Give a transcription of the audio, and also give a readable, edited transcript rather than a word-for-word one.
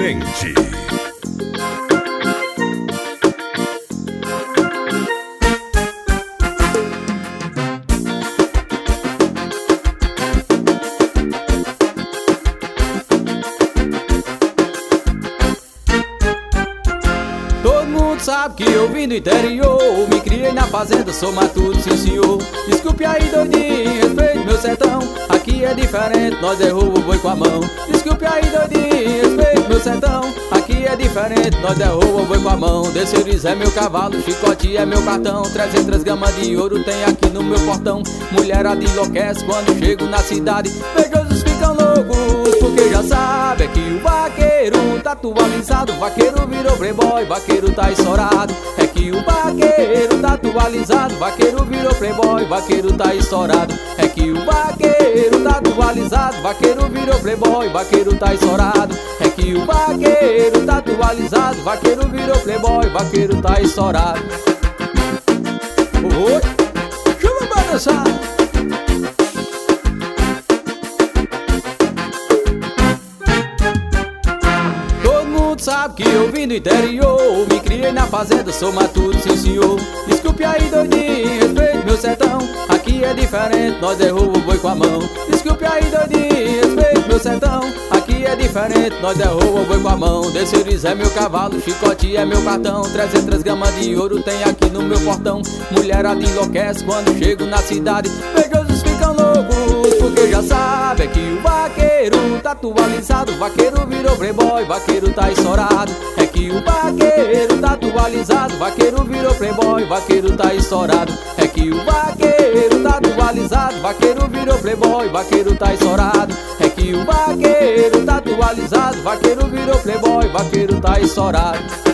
diferente. Todo mundo sabe que eu vim do interior, me criei na fazenda, sou matuto, sim senhor. Desculpe aí doidinho, respeite meu sertão, aqui é diferente, nós derruba o boi com a mão. Desculpe aí doidinho, respeite meu sertão, aqui é diferente, nós derruba o boi com a mão. Desceres é meu cavalo, chicote é meu cartão, 300 gramas de ouro tem aqui no meu portão. Mulherada enlouquece quando chego na cidade, pejosos ficam loucos, porque já sabe que o vaqueiro tá atualizado. Vaqueiro virou playboy, vaqueiro tá estourado. É que o vaqueiro tá atualizado, vaqueiro virou playboy, vaqueiro tá estourado. É que o vaqueiro tá atualizado, vaqueiro virou playboy, vaqueiro tá estourado. É que o vaqueiro tá atualizado, vaqueiro virou playboy, vaqueiro tá estourado. Oi, chama pra dançar. Sabe que eu vim do interior, me criei na fazenda, sou matuto, sim senhor. Desculpe aí doidinho, respeite meu sertão, aqui é diferente, nós derruba o boi com a mão. Desculpe aí doidinho, respeite meu sertão, aqui é diferente, nós derruba o boi com a mão. Desceres é meu cavalo, chicote é meu cartão, 300 gramas de ouro tem aqui no meu portão. Mulherada enlouquece quando chego na cidade, pejosos ficam loucos, porque já sabe que o vaqueiro tá atualizado. Vaqueiro virou playboy, vaqueiro tá estourado. É que o vaqueiro tá atualizado, vaqueiro virou playboy, vaqueiro tá estourado. É que o vaqueiro tá atualizado, vaqueiro virou playboy, vaqueiro tá estourado. É que o vaqueiro tá atualizado, vaqueiro virou playboy, vaqueiro tá estourado.